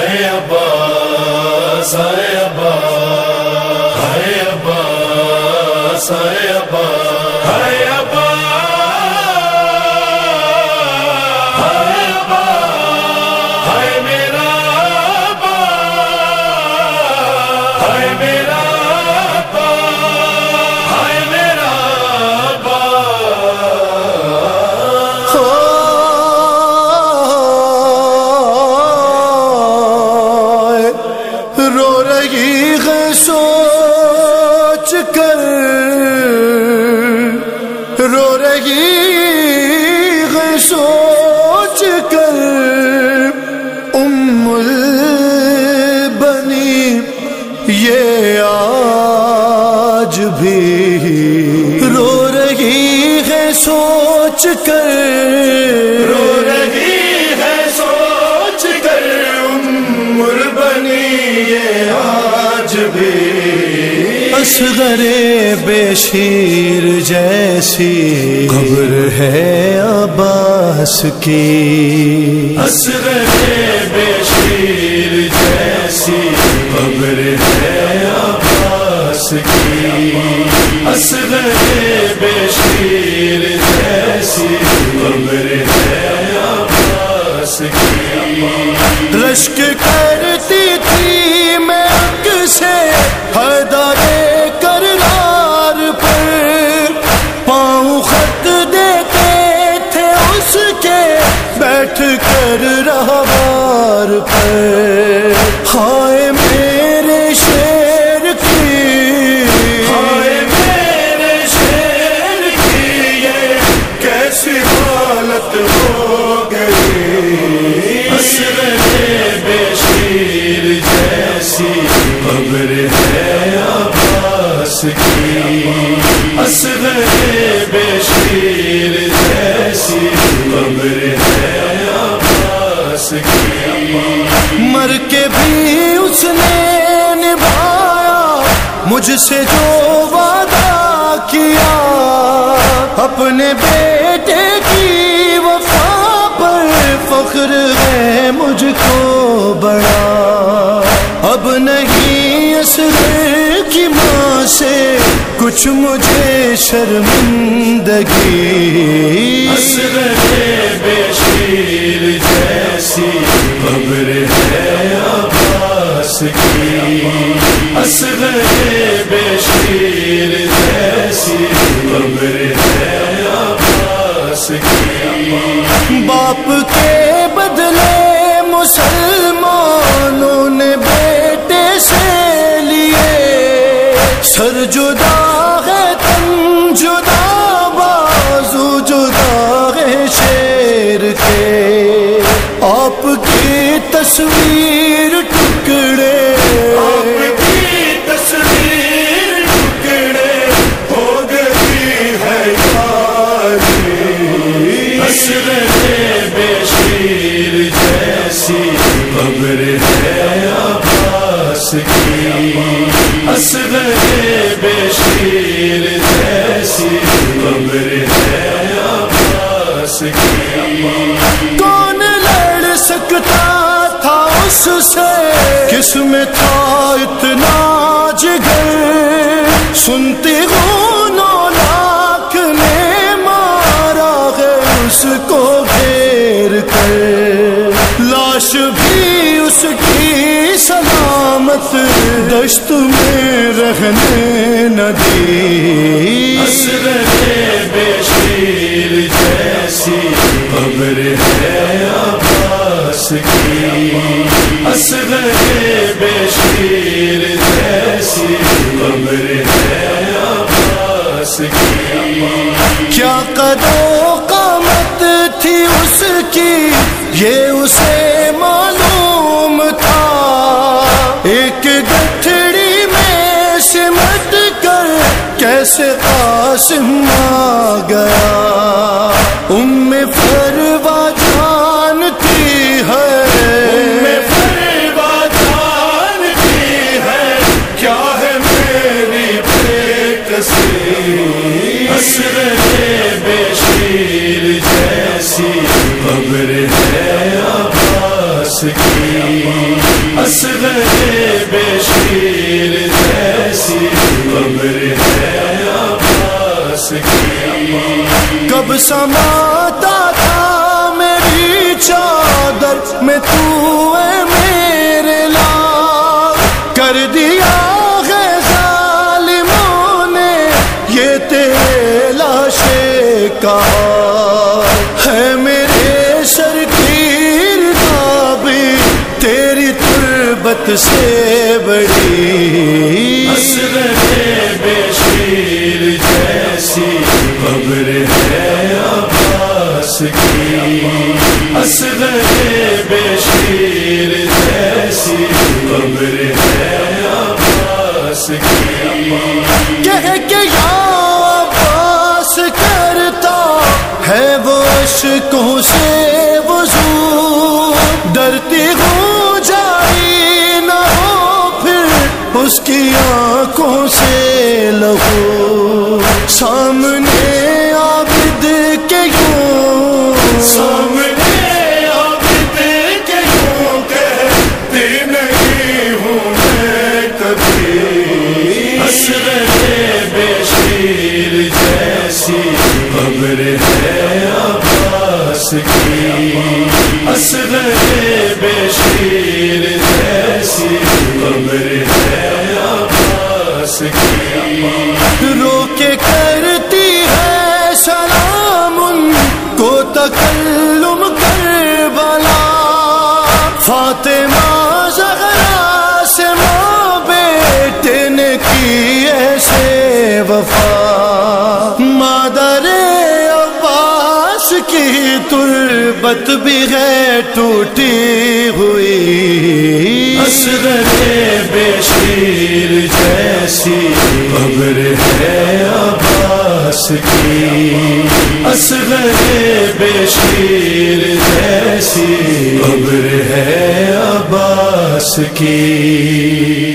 ہائے عباس ہائے عباس ہائے عباس ہائے عباس ہائے عباس ہائے عباس ہائے میرا عباس ہائے میرا عباس ہائے میرا عباس. رو رہی ہے سوچ کر، رو رہی ہے سوچ کر البنی یہ آج بھی، رو رہی ہے سوچ کر، رو رہی ہے سوچ کر البنی یہ آج بھی. اصغر بے شیر جیسی قبر ہے عباس کی، اصغر بے شیر جیسی قبر ہے عباس کی، اصغر بے شیر جیسی قبر ہے عباس کی. رشک کرتی تھی میں اک سے حیدر کرار پر، پاؤں خط دیتے تھے اس کے بیٹھ کر رہوار پر. ہائے میرے شیر کی، ہائے میرے شیر کی یہ کیسی حالت ہو گئی. اصغر بے شیر جیسی قبر ہے عباس کی، اصغر بے شیر جیسی قبر ہے عباس کی. مر کے بھی اس نے نبھایا مجھ سے جو وعدہ کیا، اپنے بیٹے کی وفا پر فخر ہے مجھ کو بڑا. اب نہیں اصغر کی ماں سے کچھ مجھے شرمندگی. اصغر بے شیر جیسی قبر ہے عباس کی، اصغر بے شیر جیسی قبر ہے عباس کی. باپ کے بدلے مسلمانوں نے بیٹے سے لیے، سر جدا ہے تن جدا بازو جدا ہے شیر کے. آپ کی تصویر ٹکڑے، آپ کی تصویر ٹکڑے ہو گئی ہے یاری. اصغر بے شیر جیسی قبر ہے عباس کی، اصغر بے شیر جیسی قبر ہے عباس کی. کون لڑ سکتا تھا اس سے، کس میں تھا اتنا جگر. سنتی ہوں 9 لاکھ نے مارا ہے اس کو گھیر کر، لاش بھی اس کی سلامت دشت میں رہنے نہ دی. اصغر بے شیر جیسی قبر ہے عباس کی، اصغر بے شیر جیسی قبر ہے عباس کی. کیا قد و قامت تھی اس کی یہ اسے معلوم تھا، ایک گٹھڑی میں سمٹ کر کیسے قاسم آ گیا. فروا جانتی ہے، فروا جانتی ہے کیا ہے میری بے کسی. اصغر بے شیر جیسی قبر ہے عباس کی. اصغر بشیر جیسی قبر ہے عباس کی. کب سماتا تھا میری چادر میں تو اے میرے لال، کر دیا ہے ظالموں نے یہ تیرے لاشے کا ہے. میرے سر کی رضا بھی تیری تربت سے بڑی. اصغر بشیر جیسی قبر ہے عباس کی. اصغر بشیر جیسی قبر ہے عباس کی. کہہ کے یا عباس کرتا ہے وہ اشکوں سے وضو، ڈرتی ہوں جاری نہ ہو پھر اس کی آنکھوں سے لہو. سامنے عابد کے یوں، سامنے عابد کے یوں کہتی نہیں ہوں میں کبھی. اصغر بشیر جیسی قبر ہے عباس کی. اصغر بشیر جیسی قبر ہے عباس کی. رو کے کرتی ہے سلام ان کو تکلم کربلا، فاطمہ زہرا سے ماں بیٹے نے کی ایسے وفا. مادر عباس کی تربت بھی ہے ٹوٹی ہوئی. اصغر بشیر جیسی قبر ہے عباس کی. اصغر بشیر جیسی قبر ہے عباس کی.